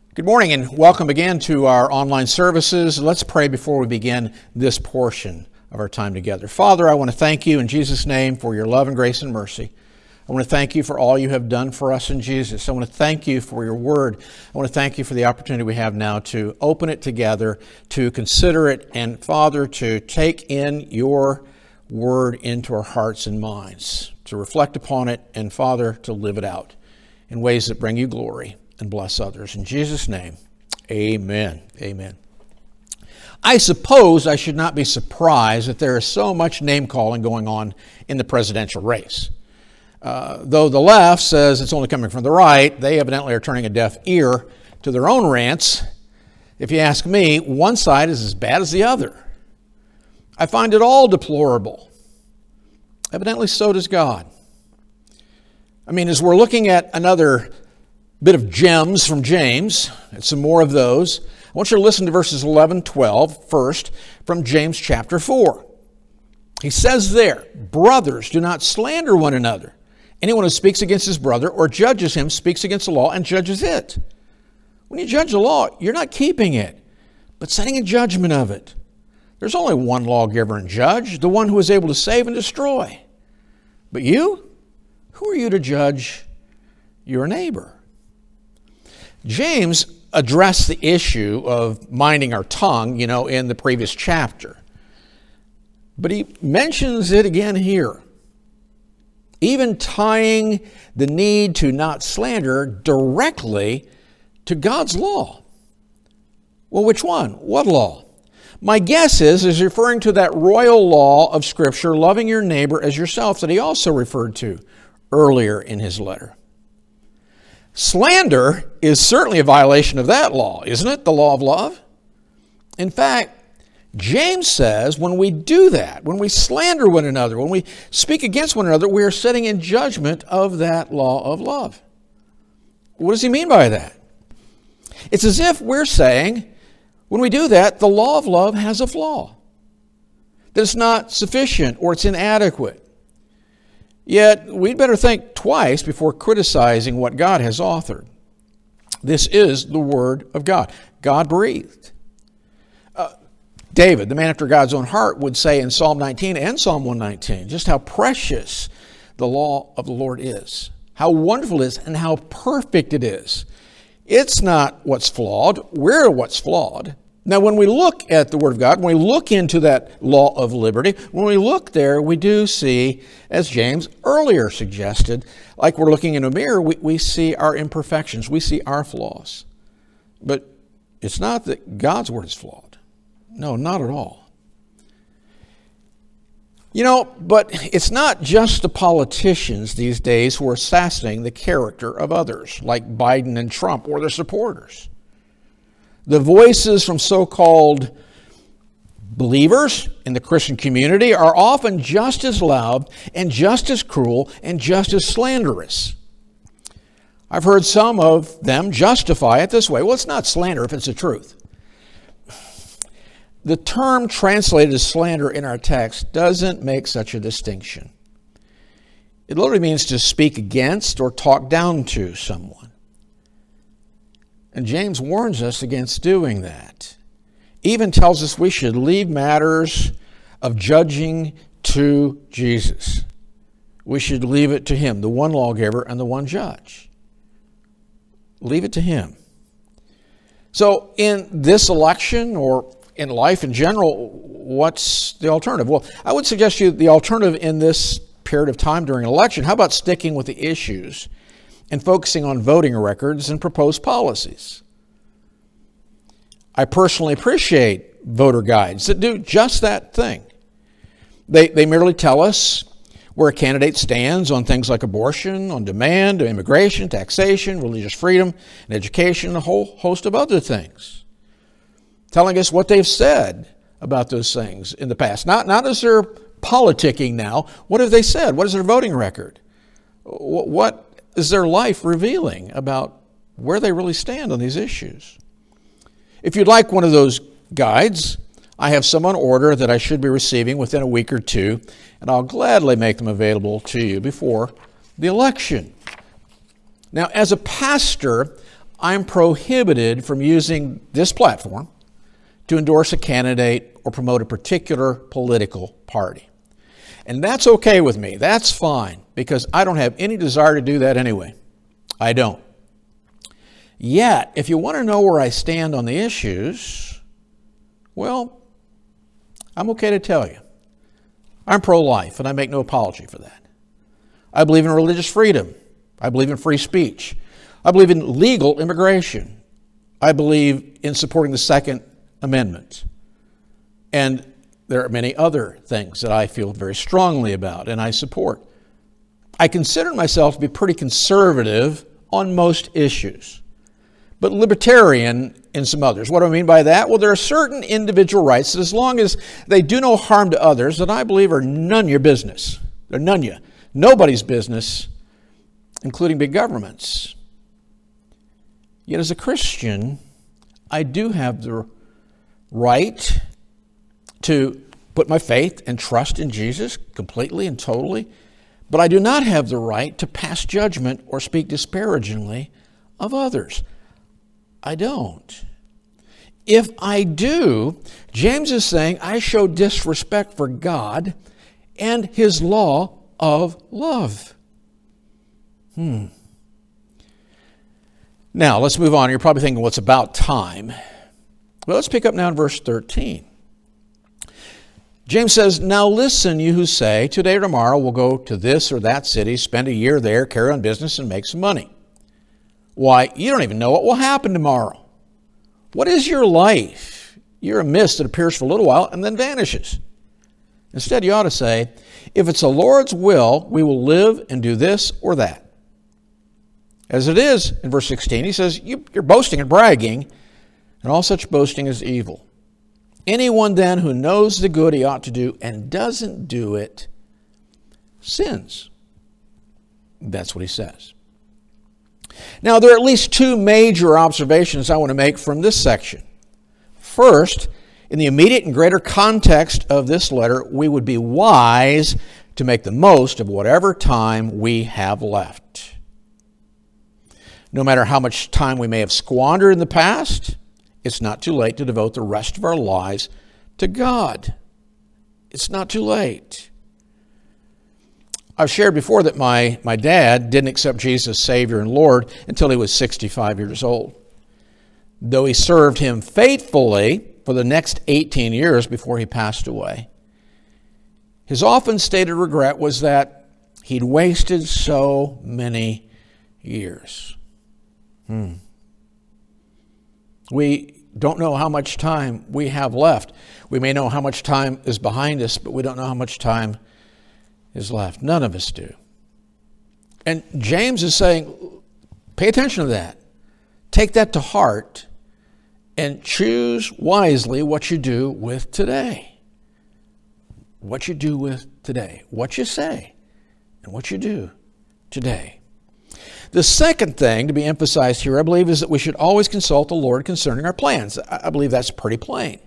Good morning and welcome again to our online services. Let's pray before we begin this portion of our time together. Father, I want to thank you in Jesus' name for your love and grace and mercy. I want to thank you for all you have done for us in Jesus. I want to thank you for your word. I want to thank you for the opportunity we have now to open it together, to consider it, and Father, to take in your word into our hearts and minds, to reflect upon it, and Father, to live it out in ways that bring you glory and bless others. In Jesus' name, amen. Amen. I suppose I should not be surprised that there is so much name-calling going on in the presidential race. Though the left says it's only coming from the right, they evidently are turning a deaf ear to their own rants. If you ask me, one side is as bad as the other. I find it all deplorable. Evidently, so does God. I mean, as we're looking at another bit of gems from James, and some more of those, I want you to listen to verses 11, 12 first from James chapter 4. He says there, "Brothers, do not slander one another. Anyone who speaks against his brother or judges him speaks against the law and judges it. When you judge the law, you're not keeping it, but setting a judgment of it. There's only one lawgiver and judge, the one who is able to save and destroy. But you? Who are you to judge your neighbor?" James addressed the issue of minding our tongue, in the previous chapter. But he mentions it again here, even tying the need to not slander directly to God's law. Well, which one? What law? My guess is referring to that royal law of Scripture, loving your neighbor as yourself, that he also referred to earlier in his letter. Slander is certainly a violation of that law, isn't it? The law of love. In fact, James says when we do that, when we slander one another, when we speak against one another, we are setting in judgment of that law of love. What does he mean by that? It's as if we're saying, when we do that, the law of love has a flaw, that it's not sufficient or it's inadequate. Yet, we'd better think twice before criticizing what God has authored. This is the Word of God. God breathed. David, the man after God's own heart, would say in Psalm 19 and Psalm 119 just how precious the law of the Lord is, how wonderful it is, and how perfect it is. It's not what's flawed. We're what's flawed. Now, when we look at the Word of God, when we look into that law of liberty, when we look there, we do see, as James earlier suggested, like we're looking in a mirror, we see our imperfections, we see our flaws. But it's not that God's Word is flawed. No, not at all. But it's not just the politicians these days who are assassinating the character of others, like Biden and Trump or their supporters. The voices from so-called believers in the Christian community are often just as loud and just as cruel and just as slanderous. I've heard some of them justify it this way. Well, it's not slander if it's the truth. The term translated as slander in our text doesn't make such a distinction. It literally means to speak against or talk down to someone. And James warns us against doing that. Even tells us we should leave matters of judging to Jesus. We should leave it to Him, the one lawgiver and the one judge. Leave it to Him. So in this election, or in life in general, what's the alternative? Well, I would suggest to you the alternative in this period of time during an election, how about sticking with the issues and focusing on voting records and proposed policies? I personally appreciate voter guides that do just that thing. They merely tell us where a candidate stands on things like abortion, on demand, immigration, taxation, religious freedom, and education, and a whole host of other things. Telling us what they've said about those things in the past. Not as they're politicking now. What have they said? What is their voting record? What is their life revealing about where they really stand on these issues? If you'd like one of those guides, I have some on order that I should be receiving within a week or two, and I'll gladly make them available to you before the election. Now, as a pastor, I'm prohibited from using this platform to endorse a candidate or promote a particular political party. And that's okay with me. That's fine, because I don't have any desire to do that anyway. I don't. Yet, if you want to know where I stand on the issues, well, I'm okay to tell you. I'm pro-life, and I make no apology for that. I believe in religious freedom. I believe in free speech. I believe in legal immigration. I believe in supporting the Second Amendment. And there are many other things that I feel very strongly about and I support. I consider myself to be pretty conservative on most issues, but libertarian in some others. What do I mean by that? Well, there are certain individual rights that, as long as they do no harm to others, that I believe are none your business. They're nobody's business, including big governments. Yet as a Christian, I do have the right to put my faith and trust in Jesus completely and totally, but I do not have the right to pass judgment or speak disparagingly of others. I don't. If I do, James is saying I show disrespect for God and His law of love. Now, let's move on. You're probably thinking, well, it's about time. Well, let's pick up now in verse 13. James says, "Now listen, you who say, today or tomorrow we'll go to this or that city, spend a year there, carry on business, and make some money. Why, you don't even know what will happen tomorrow. What is your life? You're a mist that appears for a little while and then vanishes. Instead, you ought to say, if it's the Lord's will, we will live and do this or that." As it is, in verse 16, he says, you're boasting and bragging, and all such boasting is evil. Anyone then who knows the good he ought to do and doesn't do it sins. That's what he says. Now, there are at least two major observations I want to make from this section. First, in the immediate and greater context of this letter, we would be wise to make the most of whatever time we have left. No matter how much time we may have squandered in the past, it's not too late to devote the rest of our lives to God. It's not too late. I've shared before that my dad didn't accept Jesus as Savior and Lord until he was 65 years old. Though he served Him faithfully for the next 18 years before he passed away, his often stated regret was that he'd wasted so many years. We don't know how much time we have left. We may know how much time is behind us, but we don't know how much time is left. None of us do. And James is saying, pay attention to that. Take that to heart and choose wisely what you do with today. What you do with today. What you say and what you do today. The second thing to be emphasized here, I believe, is that we should always consult the Lord concerning our plans. I believe that's pretty plain.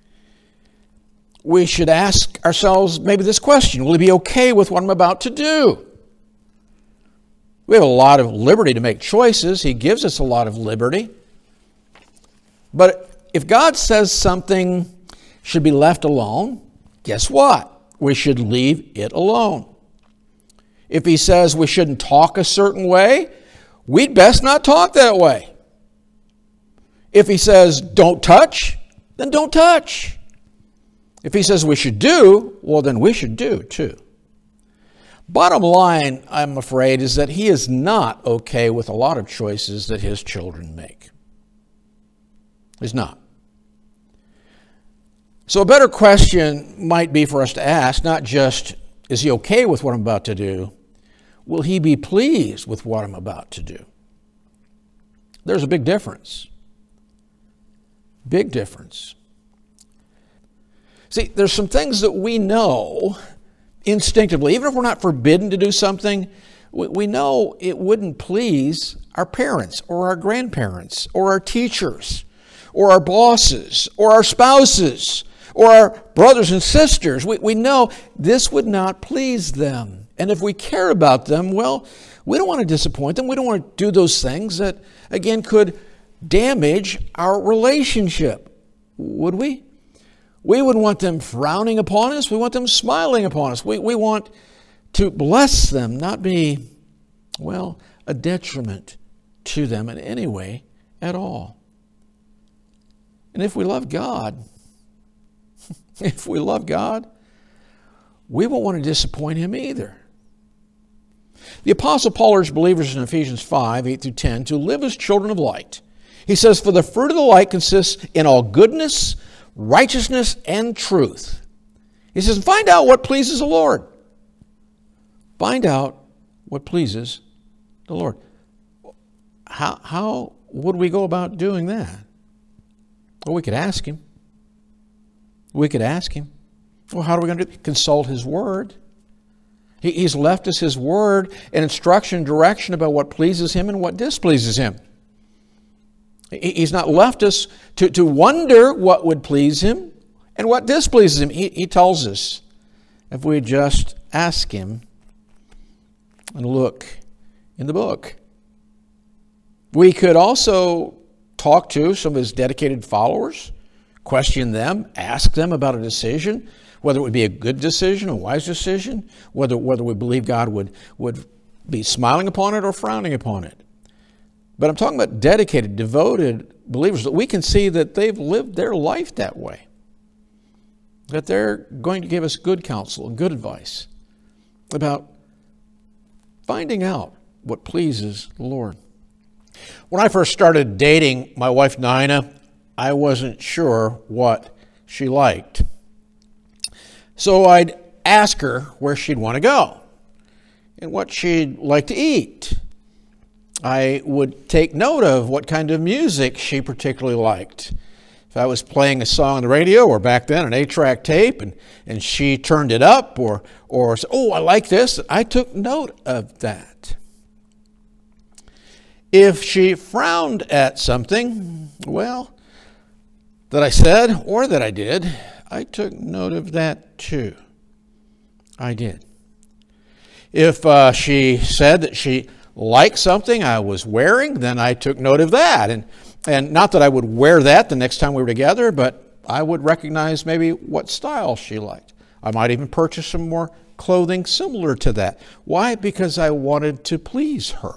We should ask ourselves maybe this question: will He be okay with what I'm about to do? We have a lot of liberty to make choices. He gives us a lot of liberty. But if God says something should be left alone, guess what? We should leave it alone. If He says we shouldn't talk a certain way, we'd best not talk that way. If He says don't touch, then don't touch. If He says we should do, well, then we should do too. Bottom line, I'm afraid, is that He is not okay with a lot of choices that His children make. He's not. So a better question might be for us to ask, not just, is He okay with what I'm about to do? Will He be pleased with what I'm about to do? There's a big difference. Big difference. See, there's some things that we know instinctively, even if we're not forbidden to do something, we know it wouldn't please our parents or our grandparents or our teachers or our bosses or our spouses or our brothers and sisters. We know this would not please them. And if we care about them, well, we don't want to disappoint them. We don't want to do those things that, again, could damage our relationship, would we? We would want them frowning upon us. We want them smiling upon us. We want to bless them, not be, well, a detriment to them in any way at all. And if we love God, we won't want to disappoint Him either. The Apostle Paul urged believers in Ephesians 5, 8 through 10 to live as children of light. He says, "For the fruit of the light consists in all goodness, righteousness, and truth." He says, "Find out what pleases the Lord." Find out what pleases the Lord. How would we go about doing that? Well, we could ask Him. Well, how are we going to do it? Consult His Word. He's left us His Word and instruction and direction about what pleases Him and what displeases Him. He's not left us to wonder what would please Him and what displeases Him. He tells us if we just ask Him and look in the book. We could also talk to some of His dedicated followers, question them, ask them about a decision, whether it would be a good decision, a wise decision, whether we believe God would be smiling upon it or frowning upon it. But I'm talking about dedicated, devoted believers that we can see that they've lived their life that way, that they're going to give us good counsel and good advice about finding out what pleases the Lord. When I first started dating my wife Nina, I wasn't sure what she liked. So I'd ask her where she'd want to go and what she'd like to eat. I would take note of what kind of music she particularly liked. If I was playing a song on the radio, or back then an 8-track tape, and she turned it up, or said, "Oh, I like this," I took note of that. If she frowned at something, well, that I said or that I did, I took note of that too. I did. If she said that she liked something I was wearing, then I took note of that. And not that I would wear that the next time we were together, but I would recognize maybe what style she liked. I might even purchase some more clothing similar to that. Why? Because I wanted to please her.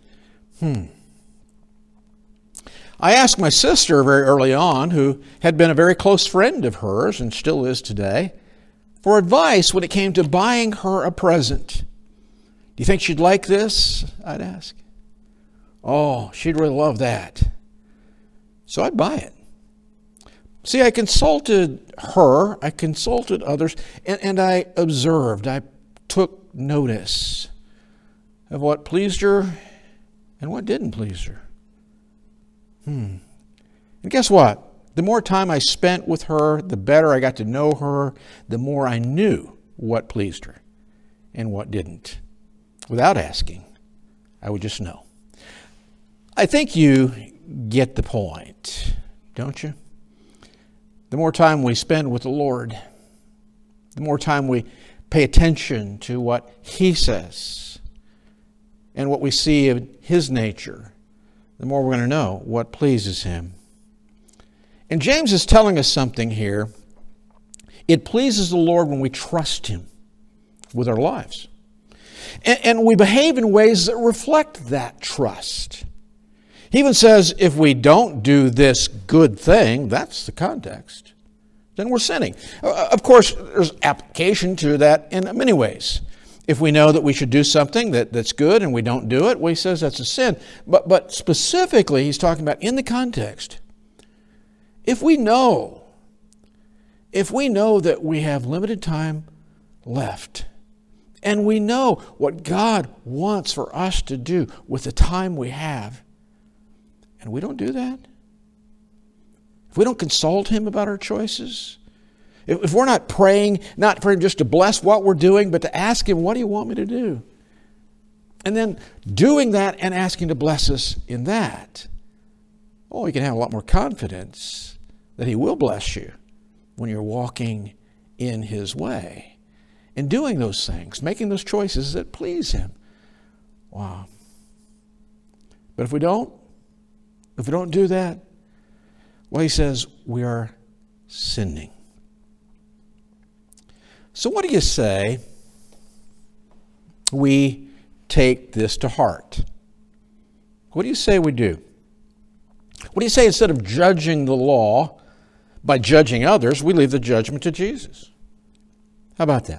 I asked my sister very early on, who had been a very close friend of hers and still is today, for advice when it came to buying her a present. "Do you think she'd like this?" I'd ask. "Oh, she'd really love that." So I'd buy it. See, I consulted her, I consulted others, and I observed, I took notice of what pleased her and what didn't please her. And guess what? The more time I spent with her, the better I got to know her, the more I knew what pleased her and what didn't. Without asking, I would just know. I think you get the point, don't you? The more time we spend with the Lord, the more time we pay attention to what He says and what we see of His nature, the more we're going to know what pleases Him. And James is telling us something here. It pleases the Lord when we trust Him with our lives. And we behave in ways that reflect that trust. He even says, if we don't do this good thing, that's the context, then we're sinning. Of course, there's application to that in many ways. If we know that we should do something that's good and we don't do it, well, he says that's a sin. But specifically, he's talking about in the context. If we know that we have limited time left, and we know what God wants for us to do with the time we have, and we don't do that, if we don't consult Him about our choices, if we're not praying, not for Him just to bless what we're doing, but to ask Him, what do you want me to do? And then doing that and asking to bless us in that, you can have a lot more confidence that He will bless you when you're walking in His way in doing those things, making those choices that please Him. Wow. But if we don't do that, well, He says we are sinning. So what do you say we take this to heart? What do you say we do? What do you say instead of judging the law by judging others, we leave the judgment to Jesus? How about that?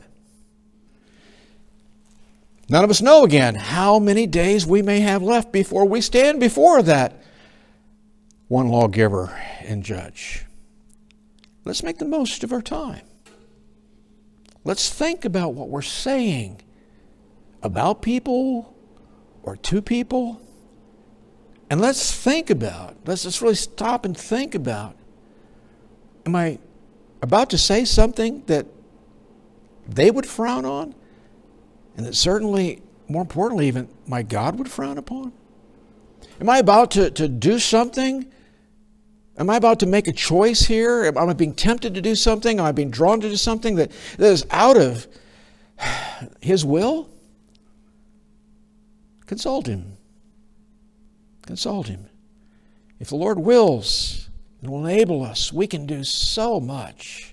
None of us know, again, how many days we may have left before we stand before that one lawgiver and judge. Let's make the most of our time. Let's think about what we're saying about people or to people. And let's just really stop and think about, am I about to say something that they would frown on? And that certainly, more importantly even, my God would frown upon? Am I about to do something? Am I about to make a choice here? Am I being tempted to do something? Am I being drawn to do something that is out of His will? Consult Him. Consult Him. If the Lord wills and will enable us, we can do so much.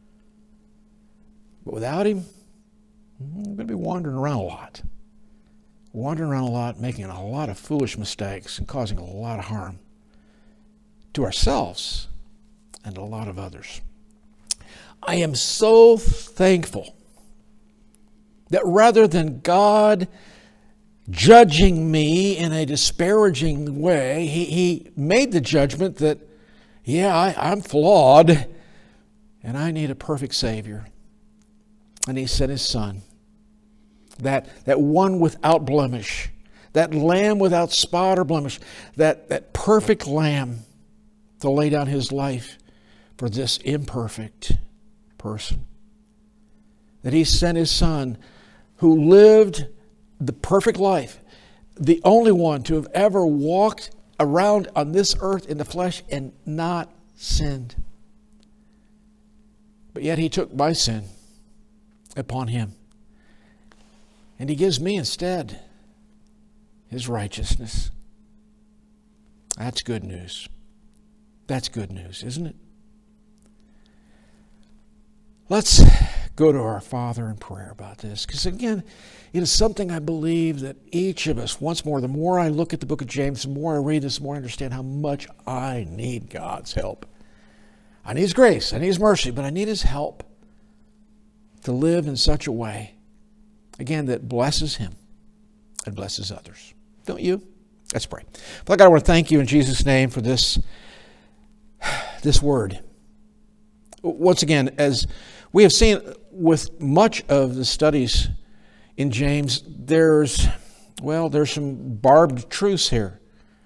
But without Him, we're going to be wandering around a lot. Wandering around a lot, making a lot of foolish mistakes and causing a lot of harm to ourselves and a lot of others. I am so thankful that rather than God judging me in a disparaging way, He made the judgment that, I'm flawed and I need a perfect Savior. And He sent His Son, that one without blemish, that Lamb without spot or blemish, that perfect Lamb, to lay down His life for this imperfect person. That He sent His Son, who lived the perfect life, the only one to have ever walked around on this earth in the flesh and not sinned. But yet He took my sin upon Him. And He gives me instead His righteousness. That's good news. That's good news, isn't it? Let's go to our Father in prayer about this. Because again, it is something I believe that each of us, once more, the more I look at the book of James, the more I read this, the more I understand how much I need God's help. I need His grace, I need His mercy, but I need His help to live in such a way, again, that blesses Him and blesses others. Don't you? Let's pray. Father God, I want to thank You in Jesus' name for this word. Once again, as we have seen with much of the studies in James, there's some barbed truths here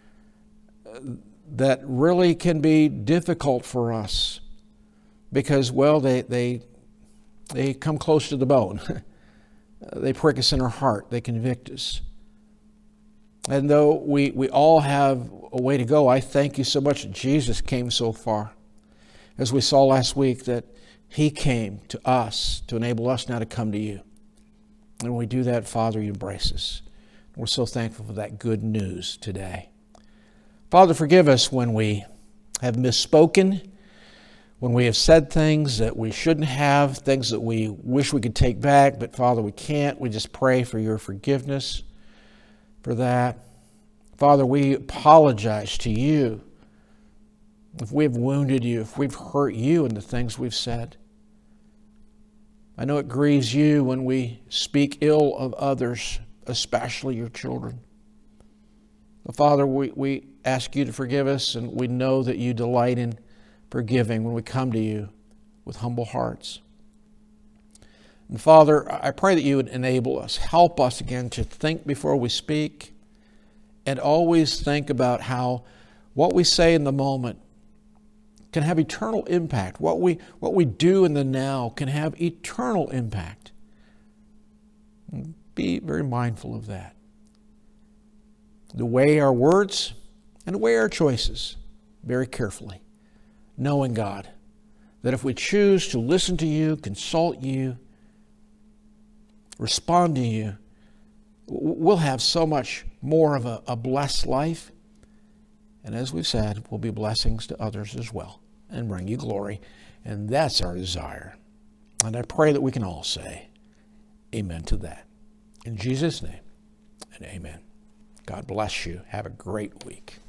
that really can be difficult for us because, they come close to the bone. They prick us in our heart. They convict us. And though we all have a way to go, I thank You so much that Jesus came so far. As we saw last week, that He came to us to enable us now to come to You. And when we do that, Father, You embrace us. We're so thankful for that good news today. Father, forgive us when we have misspoken, when we have said things that we shouldn't have, things that we wish we could take back, but Father, we can't. We just pray for Your forgiveness for that. Father, we apologize to You if we have wounded You, if we've hurt You in the things we've said. I know it grieves You when we speak ill of others, especially Your children. But Father, we ask You to forgive us, and we know that You delight in forgiving when we come to You with humble hearts. And Father, I pray that You would enable us, help us again to think before we speak, and always think about how what we say in the moment can have eternal impact. What we do in the now can have eternal impact. Be very mindful of that. To weigh our words and to weigh our choices very carefully, knowing, God, that if we choose to listen to You, consult You, respond to you, we'll have so much more of a blessed life. And as we've said, we'll be blessings to others as well and bring you glory. And that's our desire. And I pray that we can all say amen to that. In Jesus' name, and amen. God bless you. Have a great week.